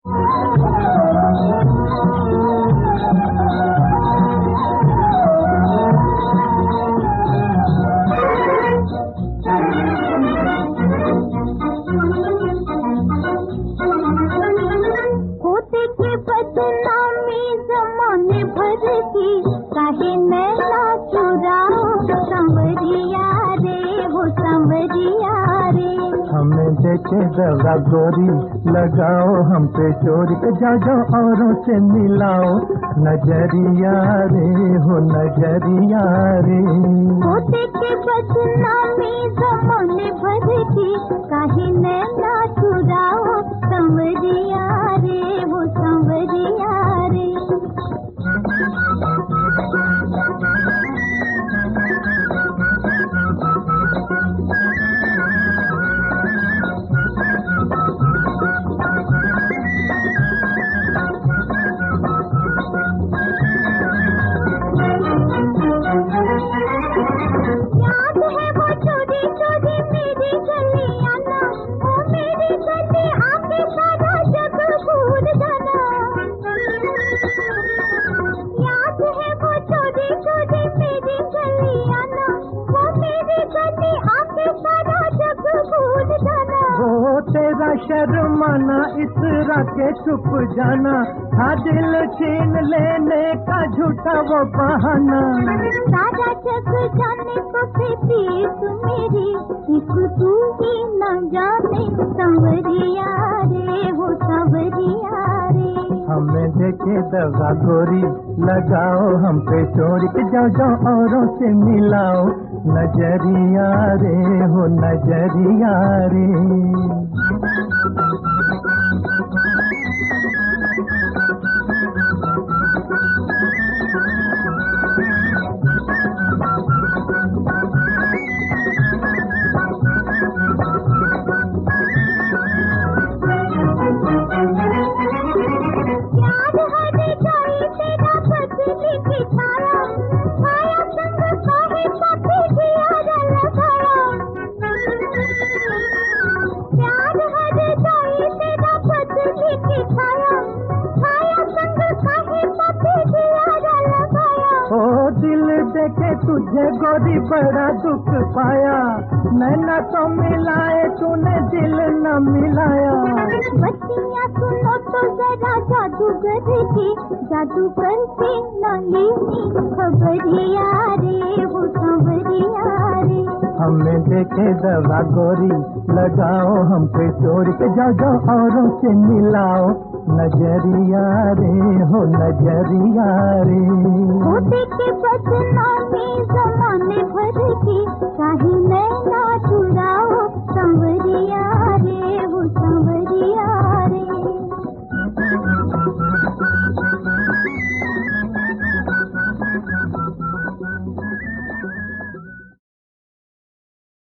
बदनामी जमाने भर की काहे नैना चुराओ सांवरिया रे हो सांवरिया रे। हमें देखे दगा गोरी लगाओ हम पे चोरी के जाओ जाओ औरों से मिलाओ नजरिया रे हो नजरिया रे। होते के बदनामी जमाने भर की काहे नैना चुराओ सांवरिया रे हो सांवरिया रे। याद है वो चोरी चोरी मेरी गलियां ना, ओ मेरी गली आके सारा जग भूल जाना। याद है वो चोरी चोरी मेरी गलियां ना, वो मेरी गली आके सारा जग भूल जाना। वो तेरा शर्माना इसरा के चुप जाना था दिल छीन लेने का झूठा वो बहाना। सारा जग जाने तो फिर तू मेरी एक तू ही न जाने सांवरिया रे हो सांवरिया रे। हमें देखे दगा गोरी लगाओ हम पे चोरी के जाओ जाओ औरों से मिलाओ नजरिया रे हो नजरिया रे। याद हर जाए तेरा बदली की छाया, छाया संग काहे कभी जिया लगाया। याद हर जाए तेरा बदली की छाया, छाया संग काहे कभी जिया लगाया। ओ दिल देखे तुझे गोरी बड़ा दुख पाया, नैना तो मिलाए तूने दिल न मिलाया। बच्चियाँ सुनो तो जरा जादूगर की, जादूगर से न लेनी खबरिया रे हो सांवरिया रे। हमें देखे दगा गोरी लगाओ हम पे चोरी के जाओ जाओ औरों से मिलाओ नजरिया रे हो नजरिया रे। होते के